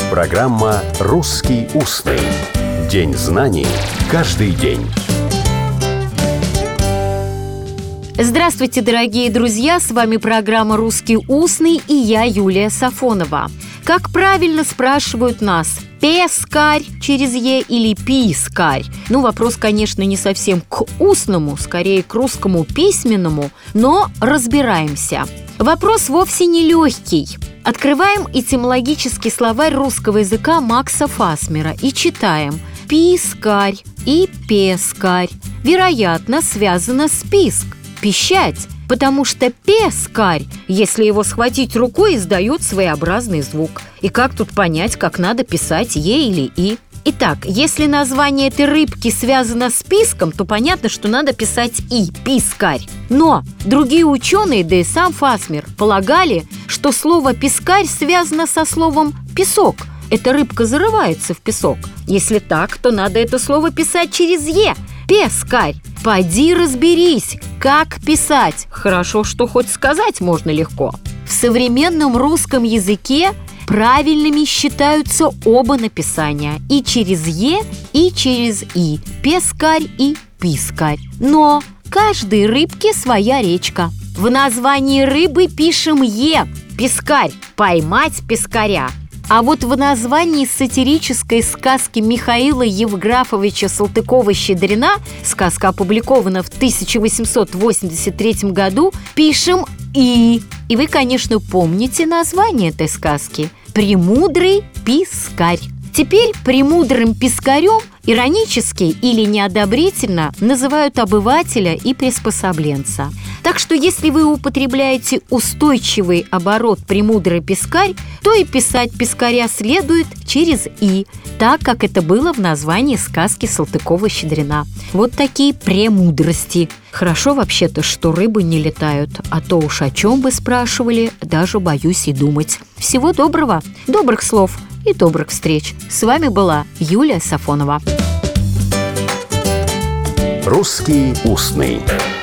Программа «Русский устный». День знаний каждый день. Здравствуйте, дорогие друзья! С вами программа «Русский устный» и я, Юлия Сафонова. Как правильно спрашивают нас: пескарь через «е» или пискарь? Вопрос, конечно, не совсем к устному, скорее к русскому письменному, но разбираемся. Вопрос вовсе не легкий. Открываем этимологический словарь русского языка Макса Фасмера и читаем: пискарь и пескарь. Вероятно, связано с писк, пищать, потому что пескарь, если его схватить рукой, издает своеобразный звук. И как тут понять, как надо писать «е» или «и»? Итак, если название этой рыбки связано с писком, то понятно, что надо писать «и» – пискарь. Но другие ученые, да и сам Фасмер, полагали, что слово «пискарь» связано со словом «песок». Эта рыбка зарывается в песок. Если так, то надо это слово писать через «е» – пескарь. Поди разберись, как писать. Хорошо, что хоть сказать можно легко. В современном русском языке правильными считаются оба написания: и через «е», и через «и» – пескарь и пискарь. Но каждой рыбке своя речка. В названии рыбы пишем «е» – пескарь, поймать пескаря. А вот в названии сатирической сказки Михаила Евграфовича Салтыкова-Щедрина, сказка опубликована в 1883 году, пишем «и». И вы, конечно, помните название этой сказки – «Премудрый пискарь». Теперь премудрым пискарем иронически или неодобрительно называют обывателя и приспособленца. Так что если вы употребляете устойчивый оборот «премудрый пискарь», то и писать пискаря следует через «и», так как это было в названии сказки Салтыкова-Щедрина. Вот такие премудрости. Хорошо вообще-то, что рыбы не летают, а то уж о чем вы спрашивали, даже боюсь и думать. Всего доброго, добрых слов и добрых встреч. С вами была Юлия Сафонова. «Русский устный».